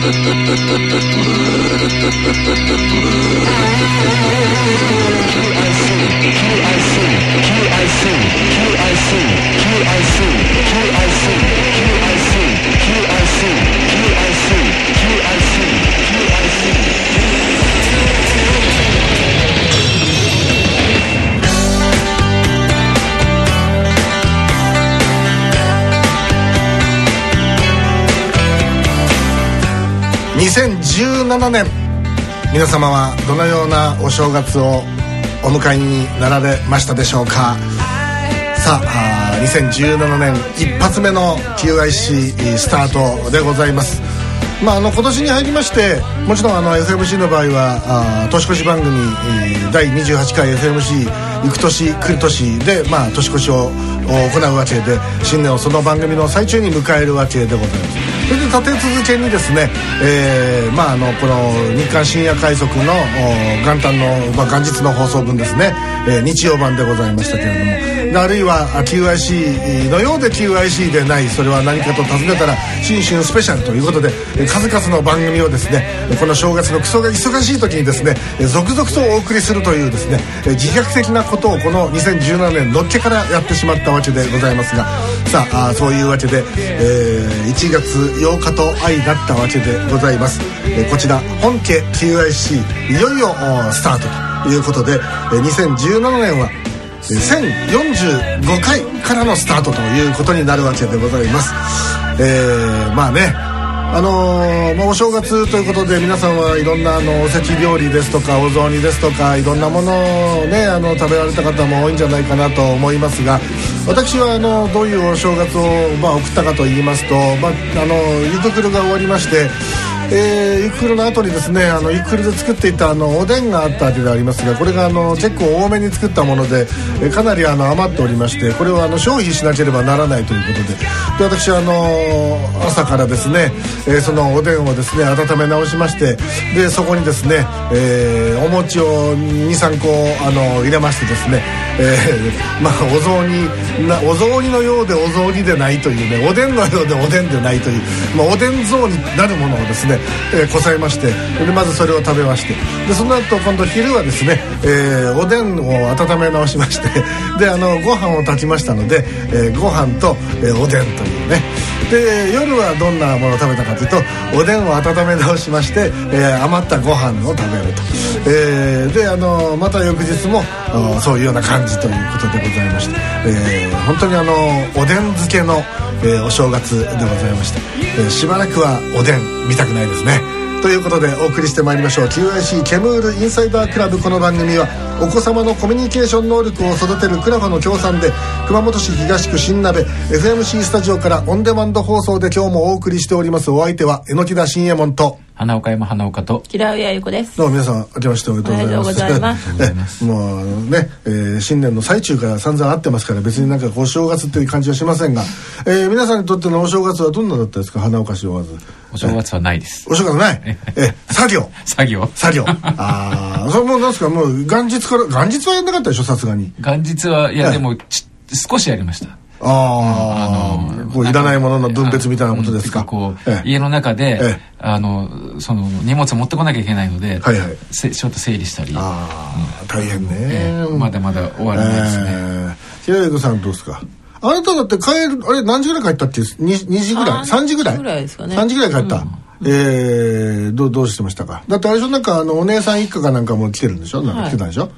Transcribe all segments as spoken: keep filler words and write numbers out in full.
にせんじゅうななねん、皆様はどのようなお正月をお迎えになられましたでしょうか。さあ、にせんじゅうななねん一発目の キューアイシー スタートでございます。まあ、あの今年に入りまして、もちろんあの エフエムシー の場合はあ年越し番組だいにじゅうはちかい エフエムシー 行く年来る年で、まあ、年越しを行うわけで、新年をその番組の最中に迎えるわけでございます。それで立て続けにですね、えーまあ、あのこの日刊深夜快速の元旦の、まあ、元日の放送分ですね、えー、日曜版でございましたけれども、あるいは キューアイシー のようで キューアイシー でない、それは何かと尋ねたら新春スペシャルということで、数々の番組をですね、この正月のクソが忙しい時にですね、続々とお送りするというですね、自虐的なことをこのにせんじゅうななねんのっけからやってしまったわけでございますが、さあ、あそういうわけで、えー、いちがつようかと相なったわけでございます。えー、こちら本家 キューアイシー いよいよスタートということで、にせんじゅうななねんはせんよんじゅうごかいからのスタートということになるわけでございます。えー、まあね、あのーまあ、お正月ということで皆さんはいろんなあのおせち料理ですとかお雑煮ですとかいろんなものをね、あの食べられた方も多いんじゃないかなと思いますが、私はあのどういうお正月を、まあ、送ったかと言いますと、まあ、あのゆくくるが終わりまして、えー、ゆくくるの後にですね、あのゆくくるで作っていたあのおでんがあったわけでありますが、これがあの結構多めに作ったもので、えー、かなりあの余っておりまして、これをあの消費しなければならないということで、で私はあの朝からですね、えー、そのおでんをですね温め直しまして、でそこにですね、えー、お餅を にさんこあの入れましてですね、えー、まあお雑煮なお雑煮のようでお雑煮でないというね、おでんのようでおでんでないという、まあ、おでん雑になるものをですね、えー、こさえまして、でまずそれを食べまして、でその後今度昼はですね、えー、おでんを温め直しまして、であのご飯を炊きましたので、えー、ご飯と、えー、おでんというね、で夜はどんなものを食べたかというと、おでんを温め直しまして、えー、余ったご飯を食べると、えー、であのまた翌日もそういうような感じということでございまして、えー、本当にあのおでん漬けの、えー、お正月でございまして、えー、しばらくはおでん見たくないですね。ということでお送りしてまいりましょう キューアイシー ケムールインサイダークラブ。この番組はお子様のコミュニケーション能力を育てるクラファの協賛で、熊本市東区新鍋 エフエムシー スタジオからオンデマンド放送で今日もお送りしております。お相手は榎田信右衛門と花岡山花岡と木田上由子です。 どうも皆さん明けましておめでとうございます。えもうね、えー、新年の最中から散々会ってますから、別になんかお正月っていう感じはしませんが、えー、皆さんにとってのお正月はどんなだったですか。花岡市はまずお正月はないです。 お正月ないえ作業作業作業ああそれもうなんですか、もう元日から元日はやんなかったでしょ、さすがに。 元日はいや、でもち少しやりました。 ああ、うん、こういらないものの分別みたいなことですか。 こう、ええ、家の中で、ええ、あのその荷物を持ってこなきゃいけないので、はいはい、ちょっと整理したり。ああ、うん、大変ね、 ええ、まだまだ終わらないですね。 えー、平井さんどうですか。あなただって帰る、あれ何時ぐらい帰ったっけ。 に, にじぐらいさんじぐらいさんじぐらいですかね。 さんじぐらい帰った、うん、えー、ど, どうしてましたか。だってあれでしょ、なんかあのお姉さん一家かなんかも来てるんでしょ、なんか来てたんでしょ、はい、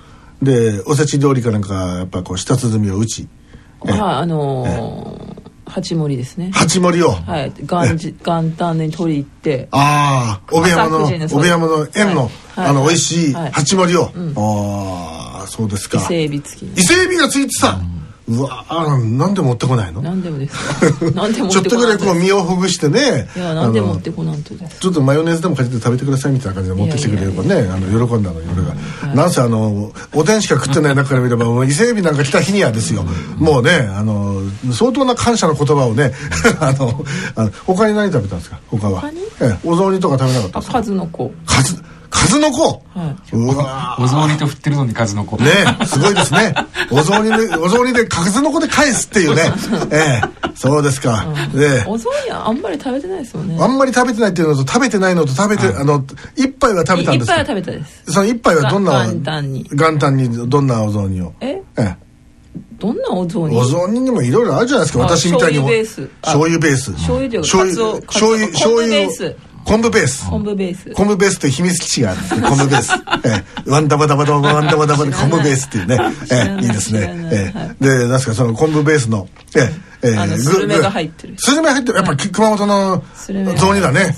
でおせち料理かなんかやっぱこう舌鼓を打ち、 はい、あのー、八盛りですね。 八盛りを、 はい、元日元旦に取り行って、 ああ、帯山の帯山の園の、はい、あの、はい、美味しい八盛りを、はい、うん、ああ、そうですか。伊勢海老付き。 伊勢海老がついてた。うん、うわあ、なんで持ってこないの。 なんでもですか。なんで持ってこない。 ちょっとぐらいこう身をほぐしてね。 いや、なんで持ってこなんとです。 ちょっとマヨネーズでもかけて食べてくださいみたいな感じで持ってきてくれればね、あの喜んだのに俺が、はい、なんせあのおでんしか食ってない中から見れば伊勢海老なんか来た日にはですよ、うん、もうね、あの相当な感謝の言葉をねあのあの他に何食べたんですか。他は他に、ええ、お雑煮とか食べなかったんですか。 数の子数数の子、 はい、 うわお雑煮と振ってるのに数の子ねすごいですね。お雑煮でお雑煮で数の子で返すっていうねええそうですか、 うん、でお雑煮はあんまり食べてないですよね。 あんまり食べてないっていうのと食べてないのと食べて、うん、あの一杯は食べたんですか。 一杯は食べたです。 その一杯はどんな元旦に元旦にどんなお雑煮をえええどんなお雑煮。 お雑煮にもいろいろあるじゃないですか。私みたいに醤油ベース醤油ベース醤油で醤油醤油醤油昆布ベース昆布ベース昆布ベースって秘密基地があるんですね。昆布ベースええワンダバダバダバワンダバダバで昆布ベースっていうねええいいですね。ええでなんですかその昆布ベースのええええあのスルメが入ってるスルメ入ってるやっぱ熊本の雑煮だね。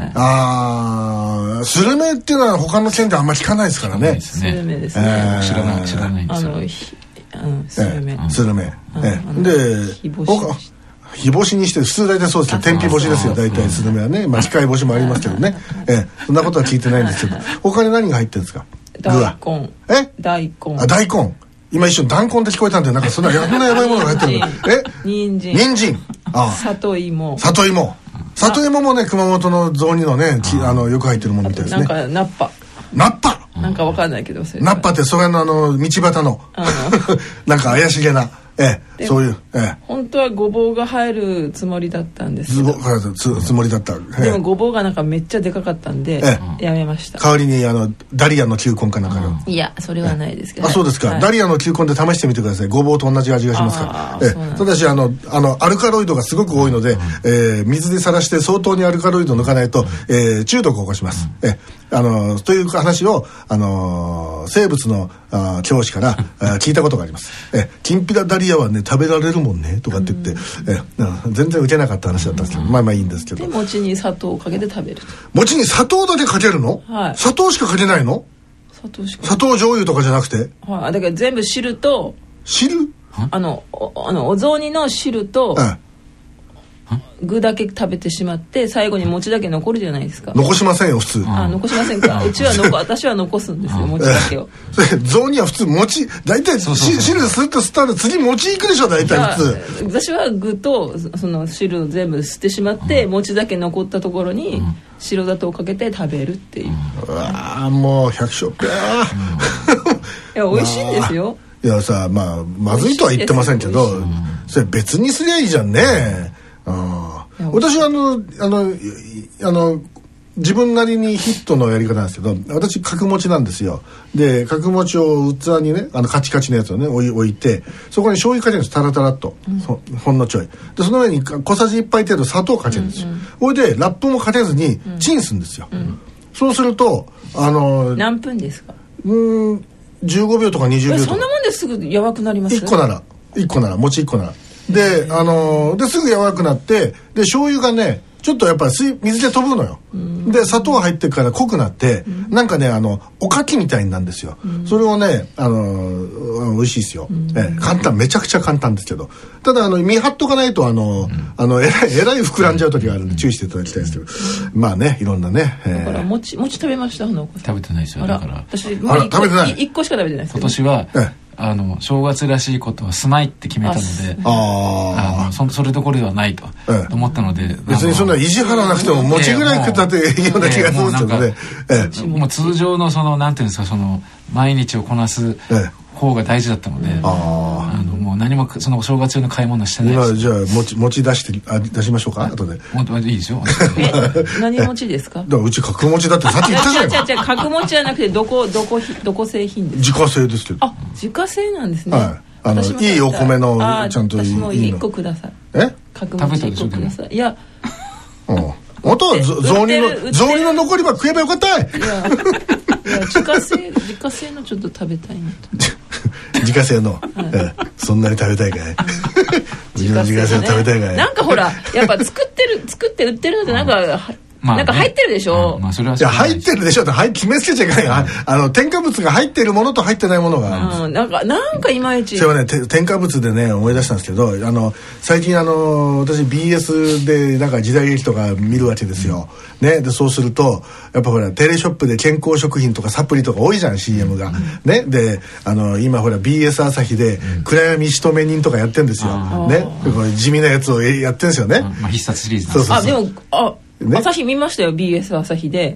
ああスルメっていうのは他の県であんまり聞かないですからね。 スルメですね。 知らない知らないんですよ。 うん、スルメ、 スルメ、ええ、で日干しにして普通大体そうですけど天日干しですよ大体スルメはね。まあ機械干しもありますけどね、ええ、そんなことは聞いてないんですけど他に何が入ってるんですか。 大根え大根あ大根今一瞬大根って聞こえたんでなんかそんな逆なやばいものが入ってるのえ人参人参あ里芋里芋里芋もね熊本の雑煮のねあのよく入ってるものみたいですね。 なんかナッパナッパなんかわかんないけどナッパってそれのあの道端のなんか怪しげなええそういうええ本当はごぼうが入るつもりだったんですけどつつもりだった、ええ、 でもごぼうがなんかめっちゃでかかったんで、ええ、やめました。 代わりにあのダリアの球根かなんかのいやそれはないですけど、 ええ、あそうですか、はい、ダリアの球根で試してみてください。ごぼうと同じ味がしますから、ええ、ただしあのあのアルカロイドがすごく多いので、うんえー、水でさらして相当にアルカロイドを抜かないと、えー、中毒を起こします、うんええあのという話を、あのー、生物のあ教師からあ聞いたことがあります。えきんぴらダリアはね食べられるもんねとかって言って、え全然受けなかった話だったんですけど、まあまあいいんですけど。 で餅に砂糖をかけて食べると。 餅に砂糖だけかけるの、はい、砂糖しかかけないの。 砂糖しか砂糖醤油とかじゃなくて、 はい、だから全部汁と汁あの お, あのお雑煮の汁と、ええ具だけ食べてしまって最後に餅だけ残るじゃないですか。 残しませんよ普通。 あ残しませんか。うちはの私は残すんですよ餅だけを。 それ雑煮は普通餅大体汁スッと吸ったら次餅いくでしょ大体普通。 私は具とその汁を全部吸ってしまって、うん、餅だけ残ったところに白砂糖をかけて食べるっていう。 うわもう百姓っぺー。いや美味しいんですよ。 いやさまあまずいとは言ってませんけどそれ別にすりゃいいじゃんね。あ私はあのあのあの自分なりにヒットのやり方なんですけど私角餅なんですよ。で角餅を器にねあのカチカチのやつをね置いてそこに醤油かけるんですタラタラっと、うん、ほんのちょいでその上に小さじいっぱい程度砂糖をかけるんですよ。これ、うんうん、でラップもかけずにチンするんですよ、うん、そうするとあの何分ですか。 うんじゅうごびょうとかにじゅうびょうとか。 そんなもんですぐやばくなります。 いっこならいっこなら餅いっこならであのー、ですぐ柔らかくなってで醤油がねちょっとやっぱり水水で飛ぶのよ。で砂糖入ってから濃くなってなんかねあのおかきみたいになるんですよ。それをねあのー、美味しいですよ。え簡単めちゃくちゃ簡単ですけどただあの見張っとかないとあのあのえらいえらい膨らんじゃう時があるんで注意していただきたいですけどまあねいろんなね、えー、 だから餅餅食べました。 食べてないですよ。だから私あら食べてないいっこしか食べてないですけど今年は、ええあの正月らしいことはしないって決めたのでああの そ, それどころではないと、ええ、思ったので別にそんな意地張らなくても餅ぐらい食ったっていいような気がするんですけどね、 ええ、もう通常のそのなんていうんですかその毎日をこなす方が大事だったので、ええ、ああのもう何もそのお正月用の買い物してないです。 今じゃあ餅餅出してあ出しましょうか後で。 いいですよ。 え何餅ですか。 だからうち角餅だってさっき言ったじゃない。 違う違う違う角餅じゃなくてどこどこどこ製品ですか。 自家製ですけど。 あ自家製なんですね。 はい。あのいいお米のちゃんといいの。 私もいっこください。 え？ 角餅いっこください。いや。 うん。あとは雑煮の雑煮の残りは食えばよかったい。いやいや自家製自家製のちょっと食べたいなと。 自家製の、はいええ、そんなに食べたいかい。自家製の食べたいかい。 なんかほらやっぱ作ってる作って売ってるのってなんか、うんまあね、なんか入ってるでしょ、うんまあ、それはそれいや入ってるでしょって決めつけちゃいけない、うん、あの添加物が入ってるものと入ってないものがあるんです、 うん、なんかなんかいまいちそれはね添加物でね思い出したんですけどあの最近あの私 ビーエス でなんか時代劇とか見るわけですよ、うん、ねでそうするとやっぱほらテレショップで健康食品とかサプリとか多いじゃん シーエム が、うん、ねであの今ほら ビーエス 朝日で暗闇仕留め人とかやってるんですよ、うん、ねこれ地味なやつをやってるんですよね、 うんまあ、必殺シリーズそうそうそうあでもあね、朝日見ましたよ ビーエス 朝日で、ええ、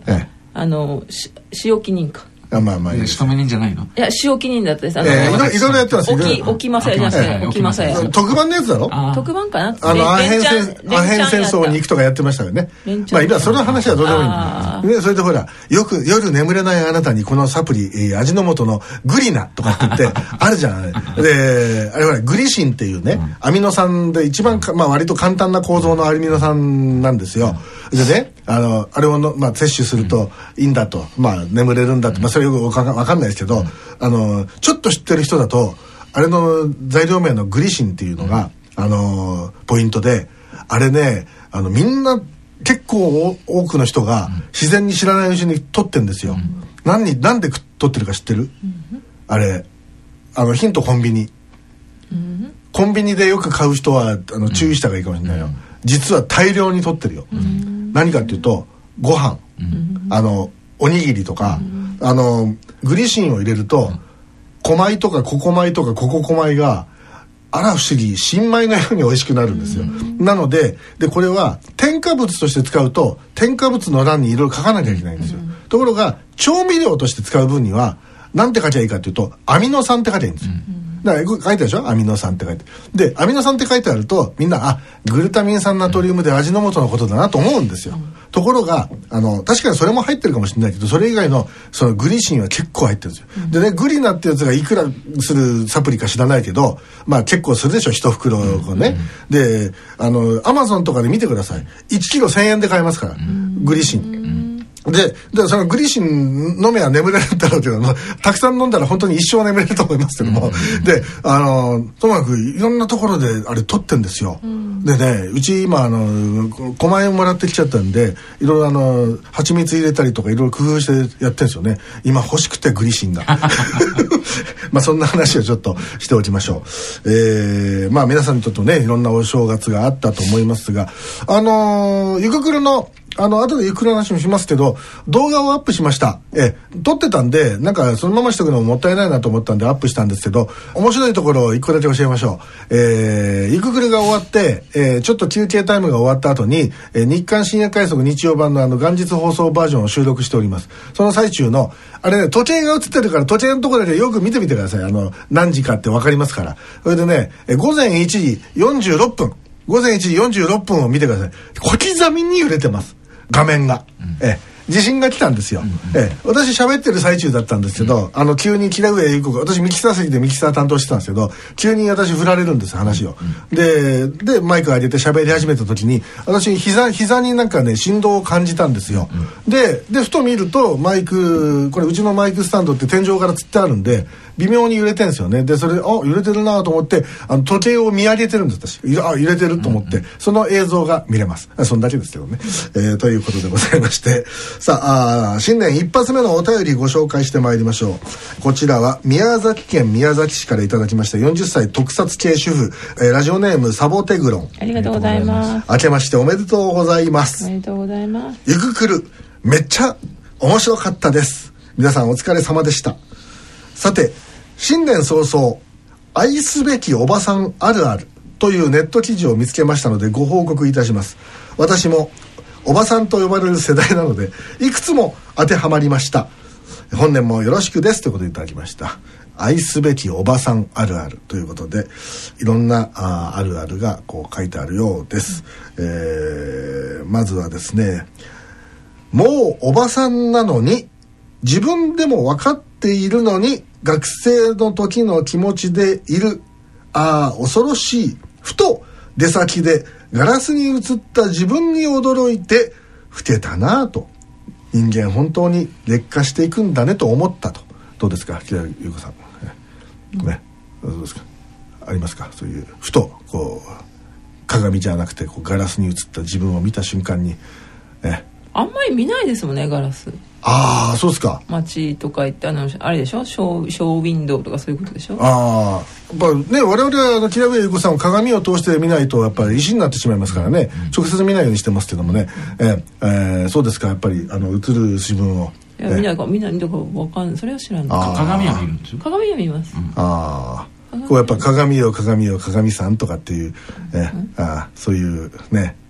あの塩気人かあまあまあいい仕留め人じゃないの？ いや塩気人だったです。あの、 えー、いろいろやってます。 沖沖正也じゃなくて沖正也。 特番のやつだろ？ 特番かな？ あのアヘン戦アヘン戦争に行くとかやってましたよね。まあ今その話はどうでもいいんだ。ね、それでほらよく夜眠れないあなたにこのサプリ、えー、味の素のグリナとかって言ってあるじゃん。であれほらグリシンっていうね、うん、アミノ酸で一番か、まあ割と簡単な構造のアミノ酸なんですよ。でね、あのあれをの、まあ、摂取するといいんだと、まあ眠れるんだと、まあそれよくわかんないですけど、あのちょっと知ってる人だとあれの材料名のグリシンっていうのが、あのポイントで、あれね、あのみんな結構多くの人が自然に知らないうちに取ってんですよ。何になんで取ってるか知ってる？あれあのヒントコンビニ。コンビニでよく買う人はあの注意した方がいいかもしれないよ。実は大量に取ってるよ。何かっていうとご飯、あのおにぎりとか、あのグリシンを入れると小米とかココ米とかコココ米があら不思議新米のように美味しくなるんですよ。なのででこれは添加物として使うと添加物の欄にいろいろ書かなきゃいけないんですよ。ところが調味料として使う分には何て書きゃいいかっていうとアミノ酸って書いてあるんですよ。だから書いてあるでしょ、アミノ酸って書いて。でアミノ酸って書いてあるとみんなあグルタミン酸ナトリウムで味の素のことだなと思うんですよ。ところがあの確かにそれも入ってるかもしれないけど、それ以外のそのグリシンは結構入ってるんですよ。でね、グリナってやつがいくらするサプリか知らないけど、まあ結構するでしょ一袋をね。であのアマゾンとかで見てください。いちキロせんえんで買えますからグリシン。で、でそのグリシン飲めば眠れるんだろうけど、たくさん飲んだら本当に一生眠れると思いますけども、うん、であのともかくいろんなところであれ取ってんですよ、うん、でね、うち今あのごまんえんもらってきちゃったんでいろいろあの蜂蜜入れたりとかいろいろ工夫してやってるんですよね。今欲しくてグリシンがまあそんな話をちょっとしておきましょう。えー、まあ皆さんにとってもねいろんなお正月があったと思いますが、あのゆくくるのあの後でゆっくり話もしますけど動画をアップしました。え撮ってたんでなんかそのまましとくのももったいないなと思ったんでアップしたんですけど、面白いところを一個だけ教えましょう。えー、ゆくくるが終わって、えー、ちょっと休憩タイムが終わった後に、えー、日刊深夜快速日曜版のあの元日放送バージョンを収録しております。その最中のあれね、時計が映ってるから時計のところだけよく見てみてください。あの何時かって分かりますから。それでね、えー、午前いちじよんじゅうろっぷん午前いちじよんじゅうろっぷんを見てください。小刻みに揺れてます画面が、うん、え地震が来たんですよ、うんうん、え私喋ってる最中だったんですけど、うん、あの急に木田上優子が、私ミキサー席でミキサー担当してたんですけど急に私振られるんです話を、うん、ででマイク上げて喋り始めた時に私膝膝になんかね振動を感じたんですよ、うん、ででふと見るとマイクこれうちのマイクスタンドって天井からつってあるんで微妙に揺れてるんですよね。でそれであ揺れてるなと思ってあの時計を見上げてるんです私。あ揺れてると思って、うんうん、その映像が見れます。そんだけですけどね、えー、ということでございまして、さあ、あ新年一発目のお便りご紹介してまいりましょう。こちらは宮崎県宮崎市からいただきましたよんじゅっさい特撮系主婦、えー、ラジオネームサボテグロン。 ありがとうございます。 明けましておめでとうございます。 おめでとうございます。 ゆくくるめっちゃ面白かったです。皆さんお疲れ様でした。さて新年早々愛すべきおばさんあるあるというネット記事を見つけましたのでご報告いたします。私もおばさんと呼ばれる世代なのでいくつも当てはまりました。本年もよろしくですということでいただきました。愛すべきおばさんあるあるということでいろんな あ, あるあるがこう書いてあるようです、うんえー、まずはですね、もうおばさんなのに自分でも分かっているのに学生の時の気持ちでいる。ああ恐ろしい。ふと出先でガラスに映った自分に驚いて老けたなぁと。人間本当に劣化していくんだねと思ったと。どうですか木田優子さん、うん、ね、どうですか、ありますかそういうふとこう鏡じゃなくてこうガラスに映った自分を見た瞬間に、ね、 あんまり見ないですもんねガラス。 ああそうですか。 街とか行ってあのあれでしょショー、ショーウィンドウとかそういうことでしょ。 ああやっぱね我々はあの木田上優子さんを鏡を通して見ないとやっぱり石になってしまいますからね、うん、直接見ないようにしてますけどもね、うんええー、そうですか。やっぱりあの映る自分をいや見ないか見ないとかわかんない。それは知らない。 鏡は見るんですよ。 鏡は見ます、うん、 ああこうやっぱ鏡よ鏡よ鏡さんとかっていう、え、うん、あそういうね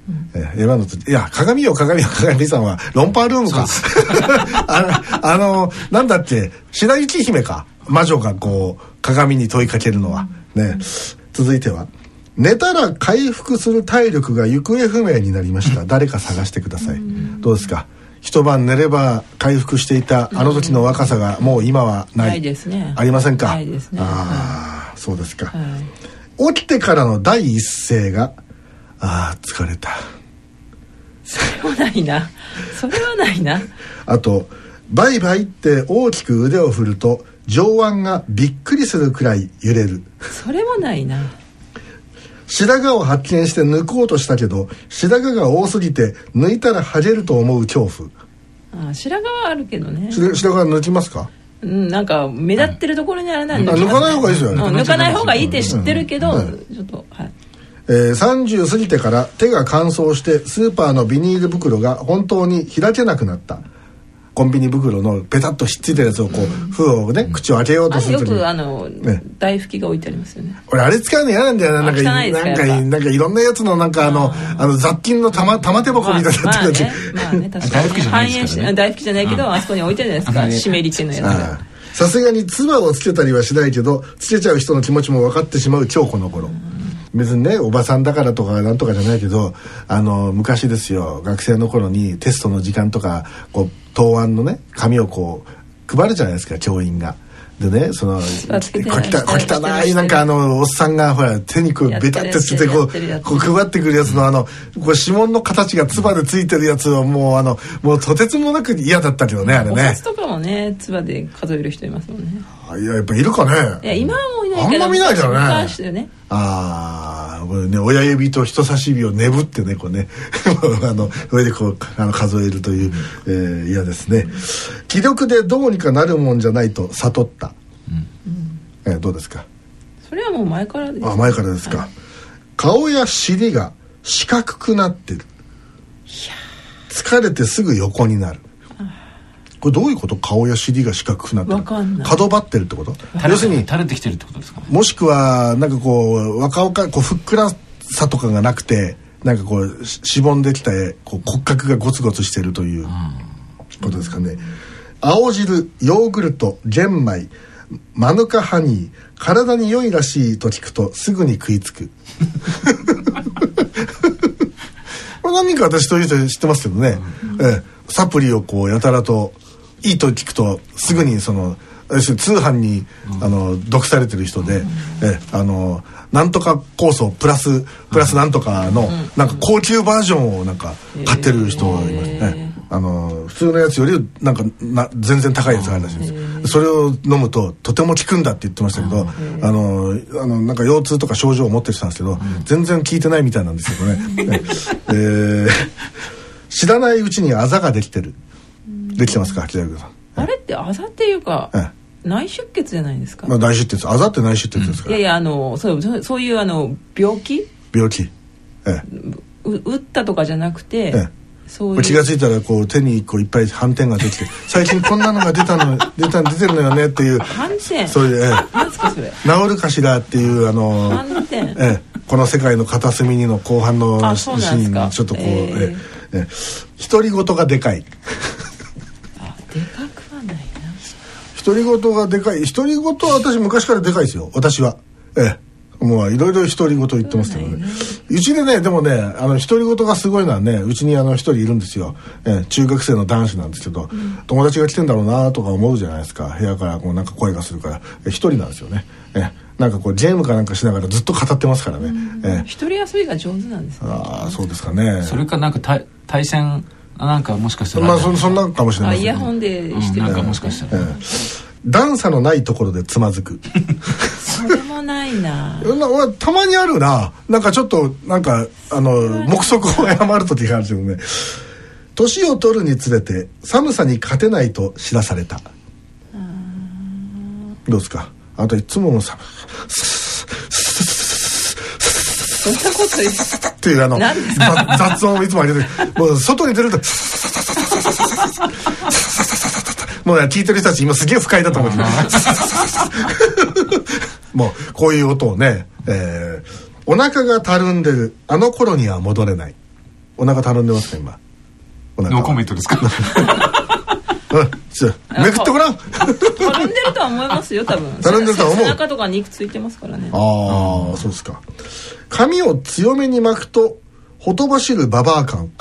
うん、えー、今のといや鏡よ鏡よ鏡さんはロンパールームかあ, あのなんだっけ白雪姫か魔女がこう鏡に問いかけるのは、うん、ね、うん、続いては寝たら回復する体力が行方不明になりました、うん、誰か探してください、うん、どうですか、一晩寝れば回復していたあの時の若さがもう今はない、 ないですね、 ありませんか、 ないですね、 ああ、はい、そうですか、 はい、 起きてからの第一声があー疲れた、 それはないなそれはないなあとバイバイって大きく腕を振ると上腕がびっくりするくらい揺れる、 それもないな。 白髪を発見して抜こうとしたけど白髪が多すぎて抜いたら剥げると思う恐怖。 あ、白髪はあるけどね。 白髪抜きますか？ うん、なんか目立ってるところにあれなんで、 うん、抜かない方がいいですよね、 うん、抜かない方がいいって知ってるけど、うんうん、ちょっとはい、 えー、さんじゅう過ぎてから手が乾燥してスーパーのビニール袋が本当に開けなくなった。コンビニ袋のペタッとひっついてるやつをこう、うん、封をね、口を開けようとするときに、 よくあの、ね、台拭きが置いてありますよね。 俺あれ使うの嫌なんだよな。なんか汚いですか、 なんかなんかいろんなやつのなんかあのあの雑菌の玉玉手箱みたいになってるやつ、 まあね、まあね、確かに、ね、反映して台拭きじゃないけど、うん、あそこに置いてるじゃないですか、湿り気のやつ。 さすがに唾をつけたりはしないけどつけちゃう人の気持ちも分かってしまう今日この頃、うん、別にねおばさんだからとかなんとかじゃないけど、あの昔ですよ、学生の頃にテストの時間とかこう答案のね紙をこう配るじゃないですか、教員が。でね、その小汚いなんかあのおっさんがほら手にこうベタってつけてこうこう配ってくるやつのあのこう指紋の形が唾でついてるやつはもうあのもうとてつもなく嫌だったけどね、あれね。お札とかもね唾で数える人いますもんね。 いややっぱいるかね。 いや今はもういないけどあんま見ないじゃんね。 昔ね。 ああ、これね親指と人差し指をねぶってねこうねあの上でこうあの数えるという、えー、嫌ですね。気力でどうにかなるもんじゃないと悟った。うん、えー、どうですか？ それはもう前からです。 あ、前からですか。はい、顔や尻が四角くなってる。いや疲れてすぐ横になる。これどういうこと？顔や尻が四角くなってる。 わかんない。 角張ってるってこと？ 要するに垂れてきてるってことですか？ もしくはなんかこう若々こうふっくらさとかがなくてなんかこうしぼんできてこう骨格がゴツゴツしてるということですかね。青汁、ヨーグルト、玄米、マヌカハニー、体に良いらしいと聞くとすぐに食いつく。これ何人か私という人知ってますけどね、うん、えサプリをこうやたらといいと聞くとすぐにその通販に、うん、あの毒されてる人で、うん、えあのなんとか酵素プラスプラスなんとかの、うん、なんか高級バージョンをなんか買ってる人がいますね。あの普通のやつよりなんかな全然高いやつがあるらしいんです。それを飲むととても効くんだって言ってましたけど、あのあのなんか腰痛とか症状を持ってる人なんですけど、全然効いてないみたいなんですけどね。えー、知らないうちにあざができてる。できてますか、木田さん。 あれってあざっていうか、ええ、内出血じゃないですか。 まあ内出血、あざって内出血ですから。 うん、いやいやあのそうそういうあの病気？ 病気。ええ、 う打ったとかじゃなくて。ええ、そういう気がついたらこう手にこういっぱい斑点ができて最近こんなのが出たの出た出てるのよねっていう斑点それで、ええ、 何ですかそれ治るかしらっていうあの斑点、 ええ、この世界の片隅にの後半のシーンにちょっとこう、えーええ、独り言がでかいあでかくはないな。 独り言がでかい独り言は私昔からでかいですよ私は。ええもういろいろ独り言言ってますけどね。うちでねでもねあの独り言がすごいのはねうちにあの一人いるんですよ、え中学生の男子なんですけど、うん、友達が来てんだろうなとか思うじゃないですか。部屋からこうなんか声がするから一人なんですよね。えなんかこうゲームかなんかしながらずっと語ってますからね。え一人遊びが上手なんですね。 ああそうですかね。 それかなんか対対戦なんかもしかしたらまあ そ, そんなかもしれないです、ね、イヤホンでしてる、 うん、なんかもしかしたら、ええ段差のないところでつまずく。 それもないな。 なたまにあるな。なんかちょっとなんかあの目測を誤るときがあるけどね。年を取るにつれて寒さに勝てないと知らされた。どうですか。あといつものさそんなこと言っていうあの雑音をいつも上げてもう外に出るともうね聞いてる人たち今すげえ不快だと思うもうこういう音をね、えー、お腹がたるんでるあの頃には戻れない。 お腹たるんでますか今？お腹ノーコメントですか？ うん、ちょめくってごらん。 たるんでるとは思いますよ多分。 たるんでるとは思う。 背中とか肉ついてますからね。 ああ、そうですか。髪を強めに巻くとほとばしるババア感。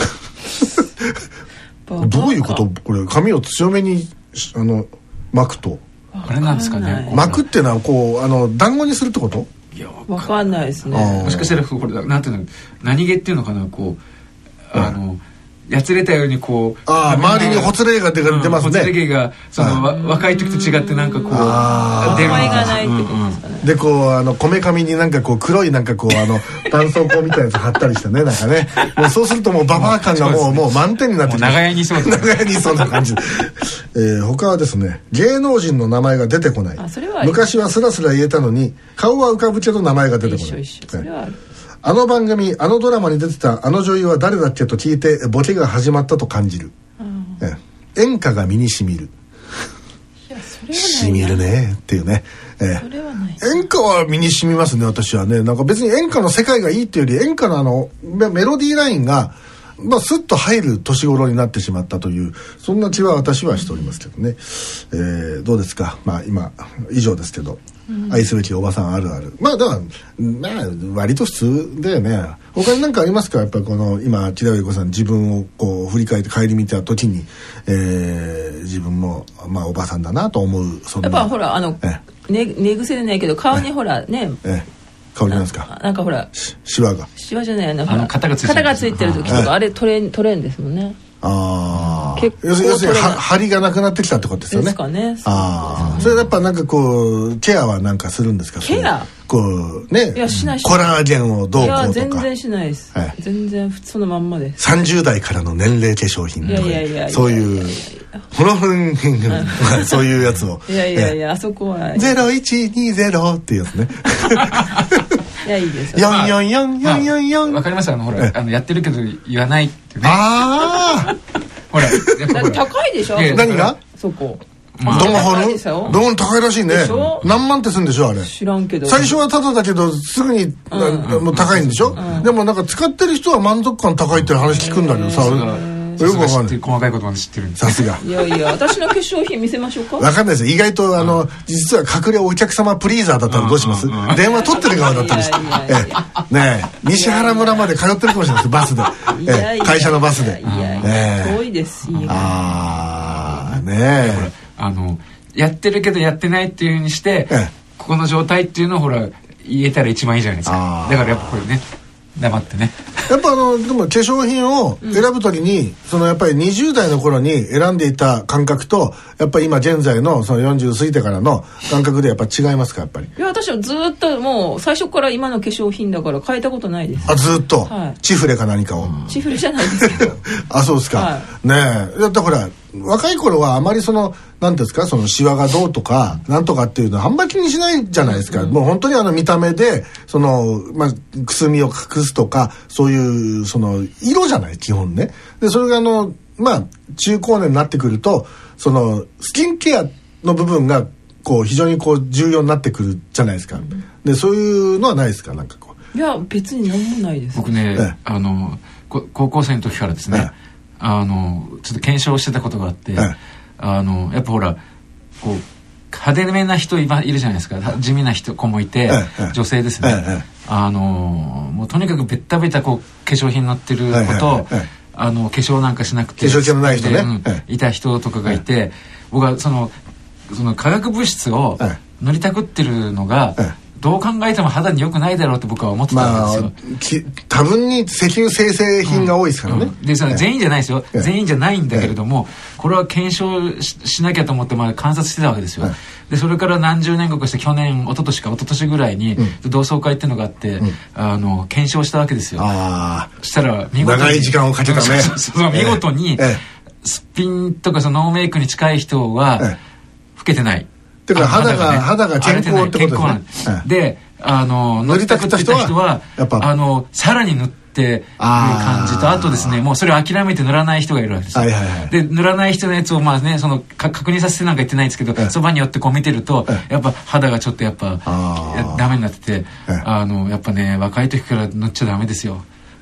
どういうこと？これ髪を強めにあの巻くと。 あれなんですかね。 巻くっていうのはこうあの団子にするってこと？ いやわかんないですね。 もしかしたらこれなんていうの何毛っていうのかなこうあの。やつれたようにこうあ周りにほつれ毛が出ますね、うん、ほつれ毛がその若い時と違ってなんかこう出るがないってことですかね。 でこうあのこめかみになんかこう黒いなんかこうあの絆創膏みたいなやつ貼ったりしてねなんかねもうそうするともうババア感がもう、ね、もう満点になってきて長屋にそう長屋にそうな感じ、えー、他はですね芸能人の名前が出てこない。昔はスラスラ言えたのに顔は浮かぶけど名前が出てこない。 一緒一緒それはある。 あの番組あのドラマに出てたあの女優は誰だっけと聞いてボケが始まったと感じる、うん、え演歌が身にしみる。 いやそれはないな。 しみるねっていうね、えそれはない。 演歌は身にしみますね私はね。なんか別に演歌の世界がいいっていうより演歌のあのメロディーラインがまあスッと入る年頃になってしまったというそんな気は私はしておりますけどね、えー、どうですか。まあ今以上ですけど、うん、愛すべきおばさんあるある。まあだからまあ割と普通だよね。他に何かありますか？やっぱりこの今木田由子さん自分をこう振り返って顧みた時に、えー、自分もまあおばさんだなと思う。そんなやっぱほらあの寝癖でないけど顔にほらねええ顔になんですか？ なんかほらシワがシワじゃないのあの肩がついてる肩がついてる時とかあれ取れん取れんですもんね。 ああ、 結構要するに張りがなくなってきたってことですよね。 ですかね。 ああ、それやっぱなんかこうケアはなんかするんですか？ ケアこうね、 いやしないしコラーゲンをどうこうとか。いや全然しないです、はい、全然そのまんまです。 さんじゅう代からの年齢化粧品とか、いやいやいやそういうこの辺そういうやつをいやいやいやあそこはゼロいちにゼロっていうやつね。 いやいいですよんよんよんよんよんよん。 わかります。あのほらあのやってるけど言わないっていうね。 ああ。 ほら高いでしょ。 何が？ そこ。 まあ、ドンホルドン高いらしいね。何万ってするんでしょあれ。 知らんけど。 最初はタダだけどすぐに、うん、もう高いんでしょ、うん、でもなんか使ってる人は満足感高いって話聞くんだけどさ、よくわかんない。 細かいことまで知ってるんです。 さすが。 いやいや私の化粧品見せましょうか。 わかんないです。意外とあの、うん、実は隠れお客様プリーザーだったらどうします？うんうんうん、電話取ってる側だったりして。ねえ西原村まで通ってるかもしれないですバスで。いやいやいや会社のバスで。 いやいや遠いです。 ああねえ。 あのやってるけどやってないっていう風にして、ええ、ここの状態っていうのをほら言えたら一番いいじゃないですか。だからやっぱこれね黙ってねやっぱあのでも化粧品を選ぶ時に、うん、そのやっぱりにじゅう代の頃に選んでいた感覚とやっぱり今現在のそのよんじゅう過ぎてからの感覚でやっぱ違いますか？やっぱりいや私はずっともう最初から今の化粧品だから変えたことないです。 あずっと、 はい、 チフレか何かを、 うん、チフレじゃないですけどあそうですか、はい、ねえだってほら若い頃はあまりその何ですかそのシワがどうとかなんとかっていうのはあんまり気にしないじゃないですか、うん、もう本当にあの見た目でその、まあ、くすみを隠すとかそういうその色じゃない基本ね。でそれがあのまあ中高年になってくるとそのスキンケアの部分がこう非常にこう重要になってくるじゃないですか、うん、でそういうのはないですか？なんかこういや別に何もないです。 僕ね、ええ、あの高校生の時からですね、ええあのちょっと検証してたことがあって、ええ、あのやっぱほらこう派手めな人いるじゃないですか。地味な人子もいて、ええ、女性ですね、ええ、あのもうとにかくベッタベタこう化粧品になってる子と、ええ、あの化粧なんかしなくて化粧気のない人ね、 うんええ、いた人とかがいて、ええ、僕はそのその化学物質を塗りたくってるのが、ええどう考えても肌に良くないだろうって僕は思ってたんですよ。 まあ、多分に石油精製品が多いですからね、うんうん、 でその全員じゃないですよ、ええ、全員じゃないんだけれども、ええ、これは検証 し, しなきゃと思ってまあ観察してたわけですよ、ええ、でそれから何十年後かして去年一昨年か一昨年ぐらいに、うん、同窓会っていうのがあって、うん、あの検証したわけですよ。あそしたら見事に長い時間をかけたねその見事に、ええ、すっぴんとかそのノーメイクに近い人は、ええ、老けてないだから肌が、ね、肌が健康ってことですね。 で、あの塗りたくってた人はやっぱあのさらに塗っていう感じとあとですねもうそれを諦めて塗らない人がいるわけですよ。はいはいはい、で塗らない人のやつをまあねそのか確認させてなんか言ってないんですけど、ええ、そばに寄ってこう見てると、ええ、やっぱ肌がちょっとやっぱダメになってて、ええ、あのやっぱね若い時から塗っちゃダメですよ。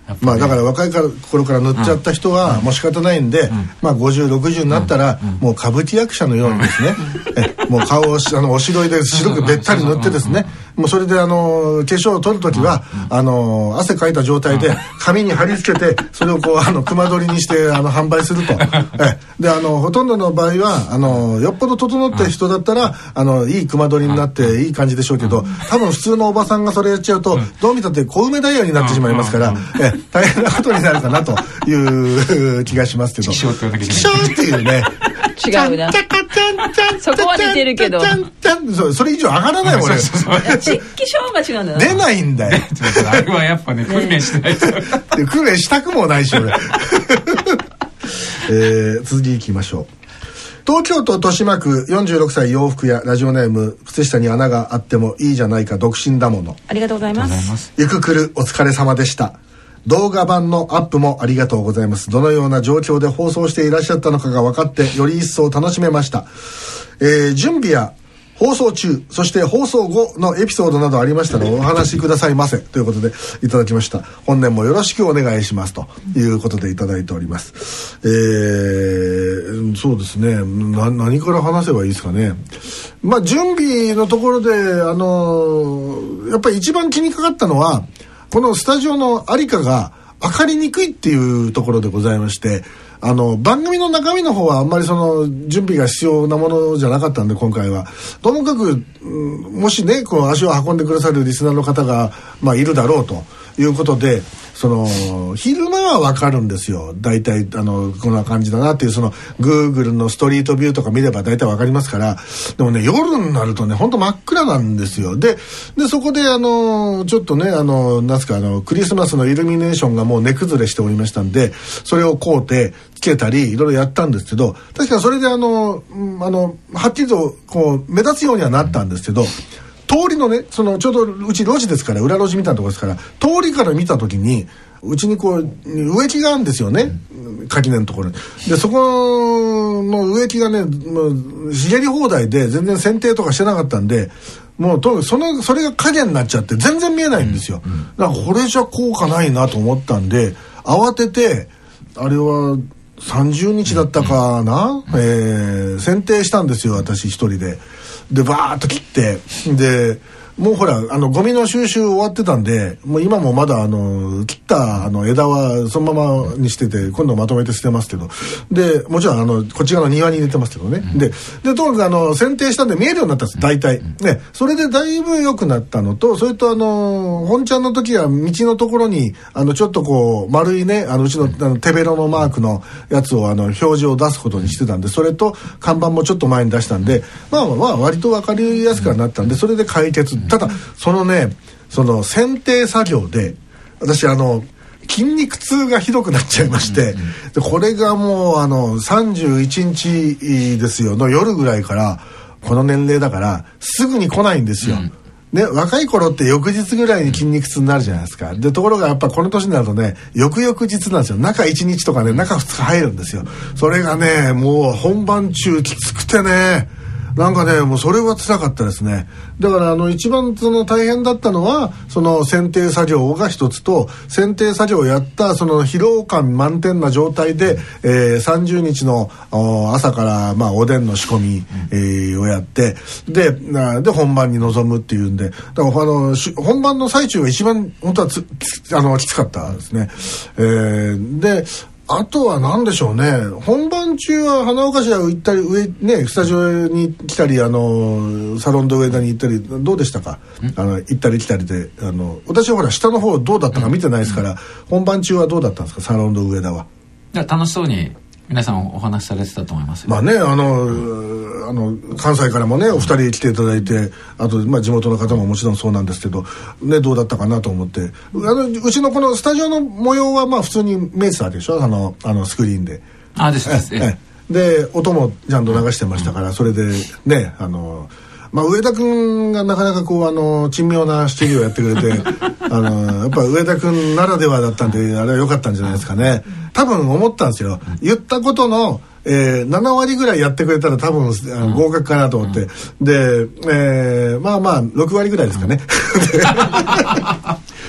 まあだから若い頃から塗っちゃった人はもう仕方ないんで、うん、まあごじゅうろくじゅうになったらもう歌舞伎役者のようにですね、えもう顔をあのおしろいで白くべったり塗ってですね、もうそれであの化粧を取るときはあの汗かいた状態で紙に貼り付けてそれをこうあの熊取りにしてあの販売すると。えであのほとんどの場合はあのよっぽど整ってる人だったらあのいい熊取りになっていい感じでしょうけど、多分普通のおばさんがそれやっちゃうとどう見たって小梅ダイヤになってしまいますから、え大変なことになるかなという気がしますけど。 気象って言わなきゃいけない。 気象っていうね。 違うな。そこは似てるけど。 そ, それ以上上がらないもんね。 実気象が違うんだよ。 出ないんだよ。 あれはやっぱね訓練してないと。 訓練したくもないし俺。えー、続きいきましょう。東京都豊島区よんじゅうろくさい洋服屋ラジオネーム靴下に穴があってもいいじゃないか独身だもの。 ありがとうございます。 ゆくくるお疲れ様でした。動画版のアップもありがとうございます。どのような状況で放送していらっしゃったのかが分かってより一層楽しめました。えー、準備や放送中そして放送後のエピソードなどありましたらお話しくださいませということでいただきました。本年もよろしくお願いしますということでいただいております。えー、そうですねな何から話せばいいですかね。まあ準備のところであのやっぱり一番気にかかったのはこのスタジオの在りかが分かりにくいっていうところでございまして、あの番組の中身の方はあんまりその準備が必要なものじゃなかったんで今回はともかく、うん、もしねこう足を運んでくださるリスナーの方が、まあ、いるだろうということでその昼間は分かるんですよ。大体あのこんな感じだなっていうその Google のストリートビューとか見れば大体分かりますから。でもね夜になるとね本当真っ暗なんですよ。ででそこであのちょっとねあのなんすかあのクリスマスのイルミネーションがもう値崩れしておりましたんでそれを買うてつけたりいろいろやったんですけど確かにそれであの、うん、あのはっきりとこう目立つようにはなったんですけど通りのねそのちょうどうち路地ですから裏路地みたいなところですから通りから見た時にうちにこう植木があるんですよね、垣根のところに。でそこの植木がねもう茂り放題で全然剪定とかしてなかったんでもうとそのそれが影になっちゃって全然見えないんですよ。だからこれじゃ効果ないなと思ったんで慌ててあれはさんじゅうにちだったかな、えー、剪定したんですよ私一人で。でバーッと切ってでもうほらあのゴミの収集終わってたんでもう今もまだあの切ったあの枝はそのままにしてて今度まとめて捨てますけどでもちろんあのこっち側の庭に入れてますけどね、うん、ででとにかくあの剪定したんで見えるようになったんです大体、ね、それでだいぶ良くなったのとそれとあの本ちゃんの時は道のところにあのちょっとこう丸いねあのうちの、あの手ベロのマークのやつをあの表示を出すことにしてたんでそれと看板もちょっと前に出したんでまあまあ割と分かりやすくはなったんでそれで解決。ただそのねその剪定作業で私あの筋肉痛がひどくなっちゃいまして、うんうん、でこれがもうあのさんじゅういちにちですよの夜ぐらいからこの年齢だからすぐに来ないんですよ、うんね、若い頃って翌日ぐらいに筋肉痛になるじゃないですか。でところがやっぱこの年になるとね翌々日なんですよ。中いちにちとかね中ふつか入るんですよ。それがねもう本番中きつくてねなんかねもうそれは辛かったですね。だからあの一番その大変だったのはその剪定作業が一つと剪定作業をやったその疲労感満点な状態で、えー、さんじゅうにちの朝からまあおでんの仕込み、えー、をやってでで本番に臨むっていうんでだからあの本番の最中が一番本当はつあのきつかったですね。えー、であとは何でしょうね本番中は花岡市は行ったり上ねスタジオに来たりあのサロンド上田に行ったりどうでしたかあの行ったり来たりであの私はほら下の方どうだったか見てないですから、うん、本番中はどうだったんですかサロンド上田は。いや楽しそうに皆さんお話しされてたと思いますよ。 まあねあの、うん、あの関西からもねお二人来ていただいてあと、まあ、地元の方ももちろんそうなんですけど、ね、どうだったかなと思ってあのうちのこのスタジオの模様はまあ普通に見えてたわけでしょあのあのスクリーンで。 あですですええで音もちゃんと流してましたから、うん、それでねあのまあ、上田君がなかなかこうあの珍妙な七技をやってくれてあのやっぱ上田君ならではだったんであれは良かったんじゃないですかね。多分思ったんですよ言ったことの、えー、ななわりぐらいやってくれたら多分あの合格かなと思って、うん、で、えー、まあまあろくわりぐらいですかね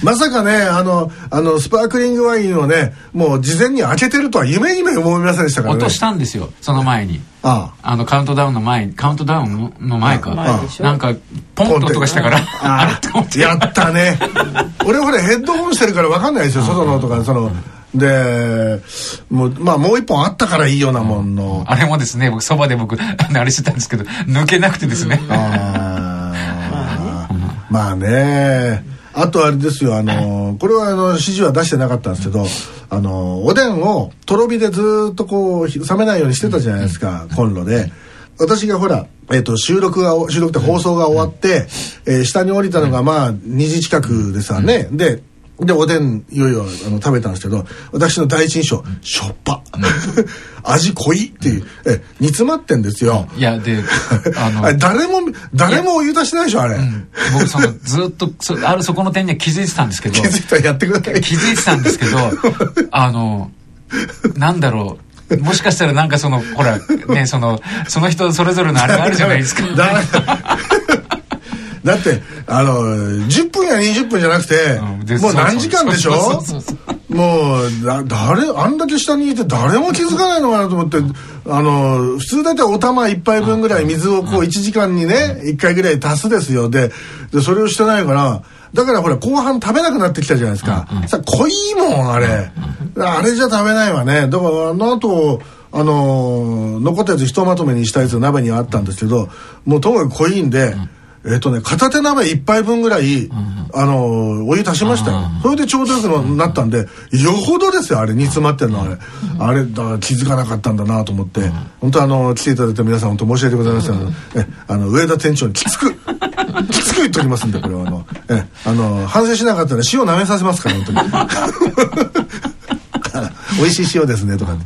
まさかねあのあのスパークリングワインをねもう事前に開けてるとは夢にも思いませんでしたからね。 落としたんですよその前に。あああのカウントダウンの前にカウントダウンの前かああなんかポンと音がしたからあれと思ってやったね俺ほらヘッドホンしてるから分かんないですよ外の音がそのでもうまあもう一本あったからいいようなもんの、 うん、あれもですね僕そばで僕あれしてたんですけど抜けなくてですねあまあねあとあれですよあのこれはあの指示は出してなかったんですけどあのおでんをとろ火でずっとこう冷めないようにしてたじゃないですかコンロで。私がほら、えー、と収録が収録って放送が終わって、えー、下に降りたのがまあにじ近くでさね、うん、ででおでんいよいよあの食べたんですけど私の第一印象しょっぱ、うん、味濃いっていう、うん、え煮詰まってんですよ。 いやであの誰も誰もお湯出しないでしょあれ、うん、 僕そのずっとそあるそこの点には気づいてたんですけど気づいたらやってください気づいてたんですけどあのなんだろうもしかしたらなんかそのほらねそのその人それぞれのあれがあるじゃないですかだ, だってあのじゅっぷんやにじゅっぷんじゃなくて、うん、もう何時間でしょもうだ誰あんだけ下にいて誰も気づかないのかなと思ってあの普通だったらお玉いっぱいぶんぐらい水をこういちじかんにねいっかいぐらい足すですよ。ででそれをしてないからだからほら後半食べなくなってきたじゃないですか、うんうん、さ濃いもんあれ、うんうん、あれじゃ食べないわね。だからあの後あのー、残ったやつひとまとめにしたやつ鍋にはあったんですけどもうともかく濃いんで、うん、えっ、ー、とね片手鍋いっぱいぶんぐらい、うんうん、あのー、お湯足しましたよ、うんうん、それでちょうどよくなったんでよほどですよあれ煮詰まってるのあれ、うん、あれだから気づかなかったんだなと思って、うん、本当あの来ていただいた皆さん本当申し訳ございません、うん、えあの上田店長にきつくきつく言っておりますんでこれはあのえあの反省しなかったら塩舐めさせますから本当に美味しい塩ですねとか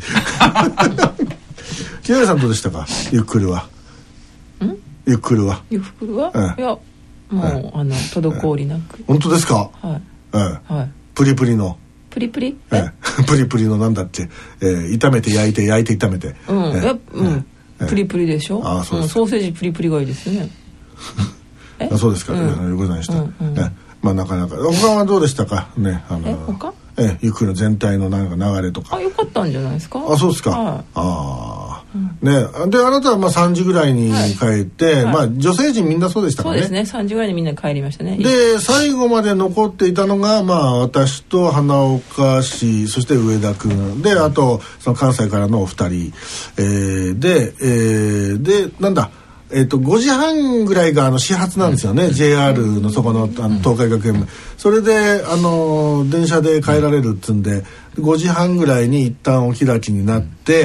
木原さんどうでしたかゆっくりはんゆっくりはゆっくりは、ええ、いやもう、ええ、あの滞りなく、 ええ、本当ですか。 はい、 ええはい、プリプリのプリプリ、 ええ、プリプリのなんだっけ、えー、炒めて焼いて焼いて炒めて、 うん、ええうんええ、プリプリでしょ。ああそうです、うん、ソーセージプリプリがいいですよねあそうですか、うん、よくございました、うんうん、えまあなかなか他はどうでしたかねあのえ他えゆっくりの全体のなんか流れとかあ良かったんじゃないですか。 あそうですか、はい、ああ、うん、ねであなたはまあさんじぐらいに帰って、はいはい、まあ女性陣みんなそうでしたかね。 そうですねさんじぐらいにみんな帰りましたね。 で最後まで残っていたのがまあ私と花岡氏そして上田君であとその関西からのお二人、えー、で、えー、でなんだえー、とごじはんぐらいがあの始発なんですよね、うん、ジェイアール のそこ の, あの東海学園、うん、それであの電車で帰られるっつんでごじはんぐらいに一旦お開きになって、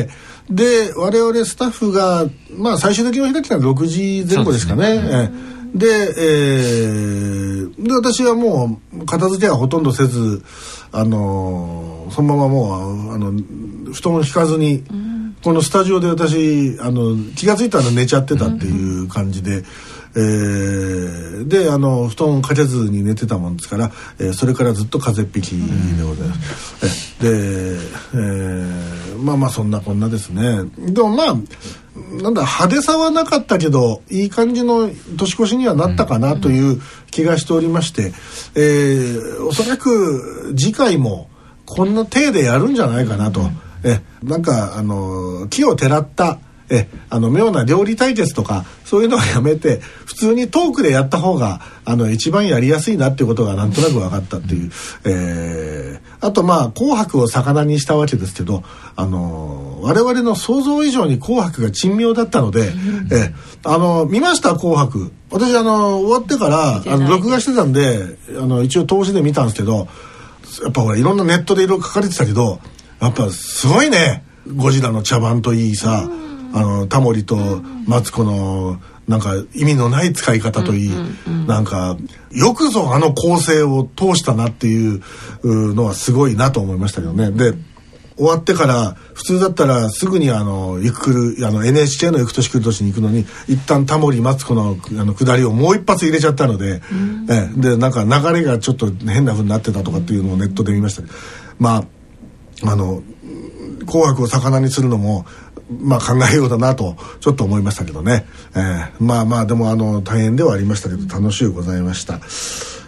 うん、で我々スタッフが、まあ、最終的にお開きはろくじぜん後ですかね。で、えー、で私はもう片付けはほとんどせずあのそのままもうあの布団を引かずに、うんこのスタジオで私あの気がついたら寝ちゃってたっていう感じで、うんえー、であの布団をかけずに寝てたもんですから、えー、それからずっと風邪っ引きでございます、うん、で、えー、まあまあそんなこんなですね。でもまあなんだ派手さはなかったけどいい感じの年越しにはなったかなという気がしておりまして、えー、おそらく次回もこんな体でやるんじゃないかなと、うんえなんかあの木をてらったえあの妙な料理対決とかそういうのはやめて普通にトークでやった方があの一番やりやすいなっていうことがなんとなく分かったっていう、えー、あとまあ紅白を魚にしたわけですけどあの我々の想像以上に紅白が珍妙だったので、えあの見ました紅白。私あの終わってからあの録画してたんであの一応通しで見たんですけどやっぱほらいろんなネットでいろいろ書かれてたけどやっぱすごいねゴジラの茶番といいさあのタモリとマツコのなんか意味のない使い方といい、うんうんうん、なんかよくぞあの構成を通したなっていうのはすごいなと思いましたけどね。で終わってから普通だったらすぐにあのゆくくるあの エヌエイチケー のゆく年来る年に行くのに一旦タモリマツコのあの下りをもう一発入れちゃったので、うん、えでなんか流れがちょっと変な風になってたとかっていうのをネットで見ました。まああの紅白を魚にするのもまあ考えようだなとちょっと思いましたけどね、えー、まあまあでもあの大変ではありましたけど楽しゅうございました。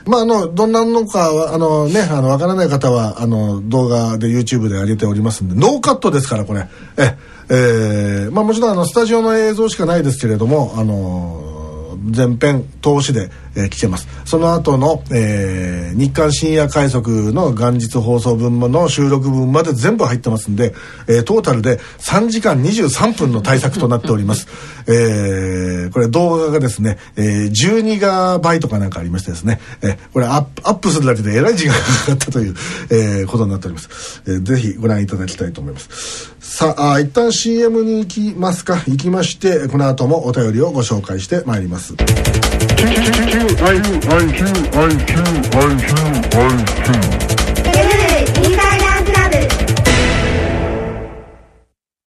まああのどんなのかはあのねあのわからない方はあの動画で YouTube で上げておりますんで、ノーカットですからこれ。ええー、まあもちろんあのスタジオの映像しかないですけれども、あのー全編通しで、えー、聞けます。その後の、えー、日刊深夜快速の元日放送分の収録分まで全部入ってますんで、えー、トータルでさんじかんにじゅうさんぷんの対策となっております。えー、これ動画がですね、えー、じゅうにガバイトかなんかありましてですね、えー、これアップ、アップするだけでえらい時間がかかったという、えー、ことになっております。えー、ぜひご覧いただきたいと思います。さあ、あ一旦 シーエム に行きますか。行きましてこの後もお便りをご紹介してまいります。アイキューアイキューアイキューアイキューアイキュー